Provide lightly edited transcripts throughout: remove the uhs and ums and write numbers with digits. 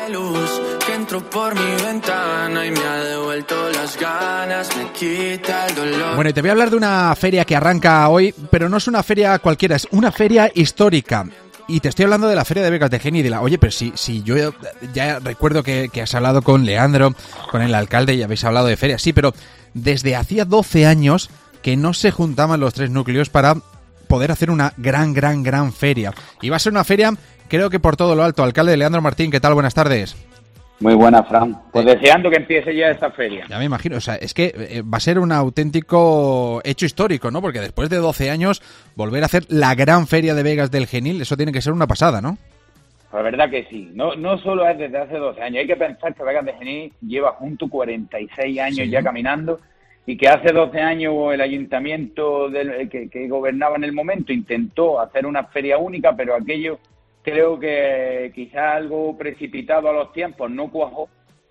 de luz que entró por mi ventana y me ha devuelto las ganas, me quita el dolor. Bueno, y te voy a hablar de una feria que arranca hoy, pero no es una feria cualquiera, es una feria histórica. Y te estoy hablando de la Feria de Begas de Genil. Oye, pero si yo ya recuerdo que has hablado con Leandro, con el alcalde, y habéis hablado de ferias. Sí, pero desde hacía 12 años que no se juntaban los tres núcleos para poder hacer una gran feria. Y va a ser una feria, creo que por todo lo alto. Alcalde Leandro Martín, ¿qué tal? Buenas tardes. Muy buena, Fran. Pues deseando que empiece ya esta feria. Ya me imagino, o sea, es que va a ser un auténtico hecho histórico, ¿no? Porque después de 12 años, volver a hacer la gran feria de Begas del Genil, eso tiene que ser una pasada, ¿no? Pues la verdad que sí. No solo es desde hace 12 años. Hay que pensar que Begas del Genil lleva junto 46 años ya caminando, y que hace 12 años el ayuntamiento que gobernaba en el momento intentó hacer una feria única, pero aquello creo que quizás algo precipitado a los tiempos no cuajó,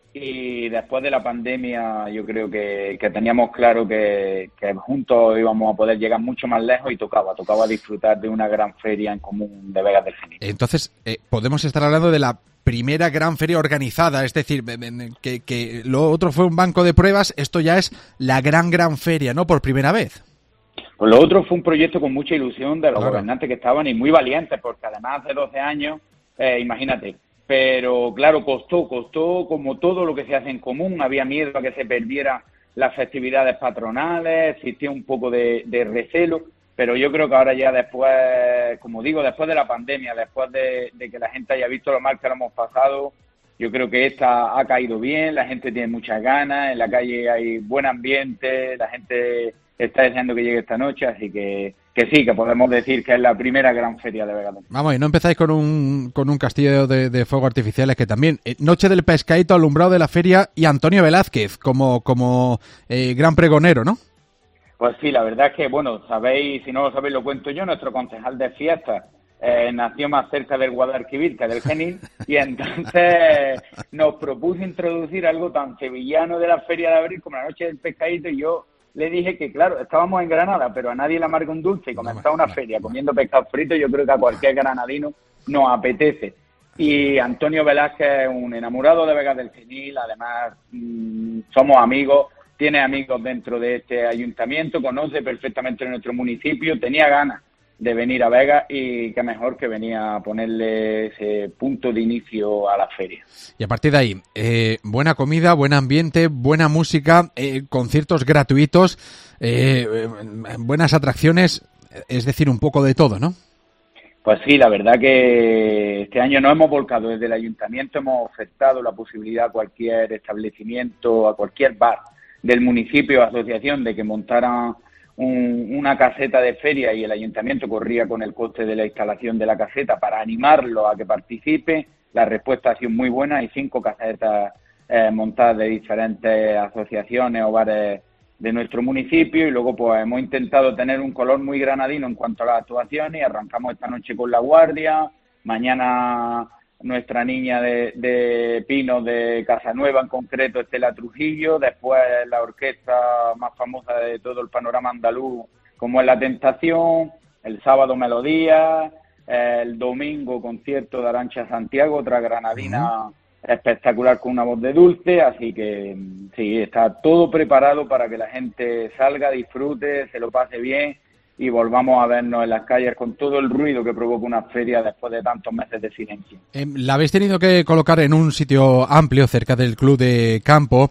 y después de la pandemia yo creo que teníamos claro que juntos íbamos a poder llegar mucho más lejos, y tocaba disfrutar de una gran feria en común de Begas del Genil. Entonces, podemos estar hablando de la primera gran feria organizada, es decir, que lo otro fue un banco de pruebas, esto ya es la gran feria, ¿no? Por primera vez. Pues lo otro fue un proyecto con mucha ilusión de los gobernantes que estaban, y muy valientes, porque además hace 12 años, imagínate, pero claro, costó como todo lo que se hace en común. Había miedo a que se perdieran las festividades patronales, existía un poco de recelo, pero yo creo que ahora ya después, como digo, después de la pandemia, después de que la gente haya visto lo mal que lo hemos pasado, yo creo que esta ha caído bien, la gente tiene muchas ganas, en la calle hay buen ambiente, la gente está deseando que llegue esta noche, así que sí, que podemos decir que es la primera gran feria de Begas. Vamos, y no empezáis con un castillo de fuegos artificiales, que también, Noche del Pescadito, alumbrado de la feria, y Antonio Velázquez como gran pregonero, ¿no? Pues sí, la verdad es que, bueno, sabéis, si no lo sabéis lo cuento yo, nuestro concejal de fiestas nació más cerca del Guadalquivir que del Genil, y entonces nos propuso introducir algo tan sevillano de la Feria de Abril como la Noche del Pescadito, y yo le dije que, claro, estábamos en Granada, pero a nadie le amarga un dulce, y comenzar una feria comiendo pescado frito, yo creo que a cualquier granadino nos apetece. Y Antonio Velázquez es un enamorado de Begas del Genil, además somos amigos, tiene amigos dentro de este ayuntamiento, conoce perfectamente nuestro municipio, tenía ganas de venir a Begas, y qué mejor que venía a ponerle ese punto de inicio a la feria. Y a partir de ahí, buena comida, buen ambiente, buena música, conciertos gratuitos, buenas atracciones, es decir, un poco de todo, ¿no? Pues sí, la verdad que este año nos hemos volcado desde el ayuntamiento, hemos ofertado la posibilidad a cualquier establecimiento, a cualquier bar del municipio o asociación de que montaran una caseta de feria, y el ayuntamiento corría con el coste de la instalación de la caseta para animarlo a que participe. La respuesta ha sido muy buena, hay 5 casetas montadas de diferentes asociaciones o bares de nuestro municipio, y luego pues hemos intentado tener un color muy granadino en cuanto a las actuaciones, y arrancamos esta noche con La Guardia, mañana nuestra niña de Pino de Casanueva, en concreto Estela Trujillo, después la orquesta más famosa de todo el panorama andaluz, como es La Tentación, el sábado Melodía, el domingo concierto de Arantxa Santiago, otra granadina espectacular con una voz de dulce, así que sí, está todo preparado para que la gente salga, disfrute, se lo pase bien, y volvamos a vernos en las calles con todo el ruido que provoca una feria después de tantos meses de silencio. La habéis tenido que colocar en un sitio amplio cerca del club de campo.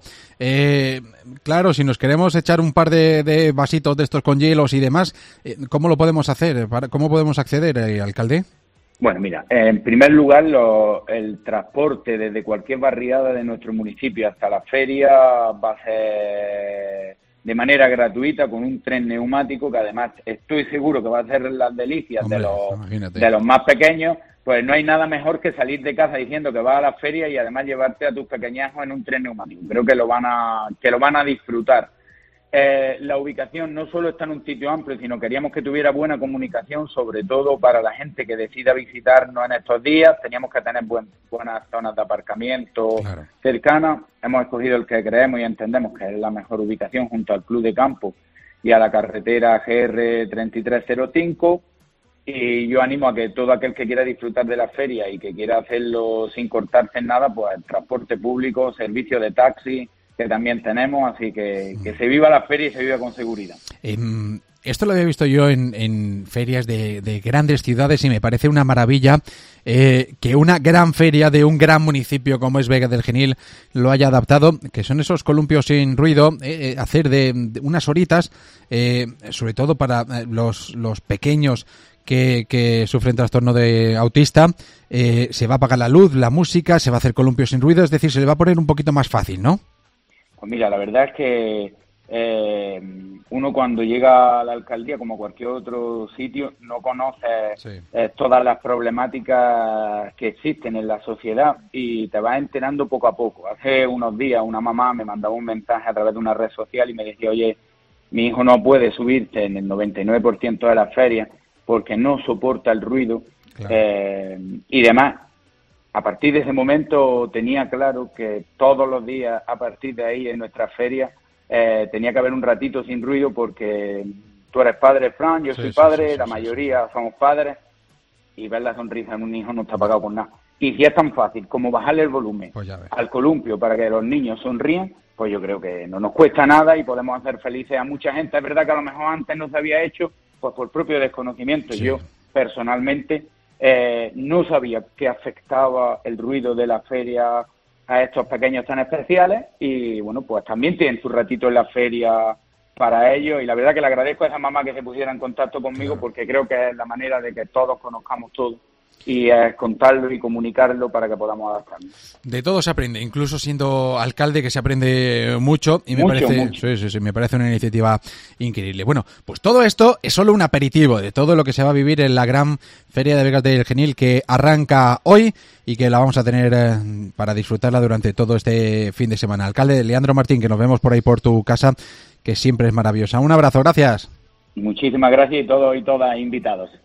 Claro, si nos queremos echar un par de vasitos de estos con hielos y demás, ¿cómo lo podemos hacer? ¿Cómo podemos acceder, alcalde? Bueno, mira, en primer lugar, el transporte desde cualquier barriada de nuestro municipio hasta la feria va a ser de manera gratuita, con un tren neumático que además estoy seguro que va a hacer las delicias. Hombre, de los más pequeños. Pues no hay nada mejor que salir de casa diciendo que vas a la feria y además llevarte a tus pequeñajos en un tren neumático. Creo que lo van a disfrutar. La ubicación no solo está en un sitio amplio, sino queríamos que tuviera buena comunicación, sobre todo para la gente que decida visitarnos en estos días. Teníamos que tener buenas zonas de aparcamiento cercanas. Hemos escogido el que creemos y entendemos que es la mejor ubicación, junto al Club de Campo y a la carretera GR 3305. y yo animo a que todo aquel que quiera disfrutar de la feria y que quiera hacerlo sin cortarse en nada, pues transporte público, servicio de taxi, que también tenemos, así que se viva la feria y se viva con seguridad. Esto lo había visto yo en ferias de grandes ciudades y me parece una maravilla que una gran feria de un gran municipio como es Vega del Genil lo haya adaptado, que son esos columpios sin ruido, hacer de unas horitas, sobre todo para los pequeños que sufren trastorno de autista, se va a apagar la luz, la música, se va a hacer columpios sin ruido, es decir, se le va a poner un poquito más fácil, ¿no? Pues mira, la verdad es que uno cuando llega a la alcaldía, como cualquier otro sitio, no conoce todas las problemáticas que existen en la sociedad y te vas enterando poco a poco. Hace unos días una mamá me mandaba un mensaje a través de una red social y me decía, oye, mi hijo no puede subirse en el 99% de las ferias porque no soporta el ruido, claro. Y demás. A partir de ese momento tenía claro que todos los días, a partir de ahí, en nuestras ferias, tenía que haber un ratito sin ruido porque tú eres padre, Fran, yo soy padre, la mayoría somos padres, y ver la sonrisa en un hijo no está pagado con nada. Y si es tan fácil como bajarle el volumen al columpio para que los niños sonríen, pues yo creo que no nos cuesta nada y podemos hacer felices a mucha gente. Es verdad que a lo mejor antes no se había hecho, pues por propio desconocimiento. Yo, personalmente, no sabía que afectaba el ruido de la feria a estos pequeños tan especiales y bueno, pues también tienen su ratito en la feria para ellos y la verdad que le agradezco a esa mamá que se pusiera en contacto conmigo porque creo que es la manera de que todos conozcamos todo y contarlo y comunicarlo para que podamos adaptarnos. De todo se aprende, incluso siendo alcalde, que se aprende mucho y me parece una iniciativa increíble. Bueno, pues todo esto es solo un aperitivo de todo lo que se va a vivir en la gran Feria de Vegas del Genil que arranca hoy y que la vamos a tener para disfrutarla durante todo este fin de semana. Alcalde Leandro Martín, que nos vemos por ahí por tu casa, que siempre es maravillosa. Un abrazo, gracias. Muchísimas gracias y todos y todas invitados.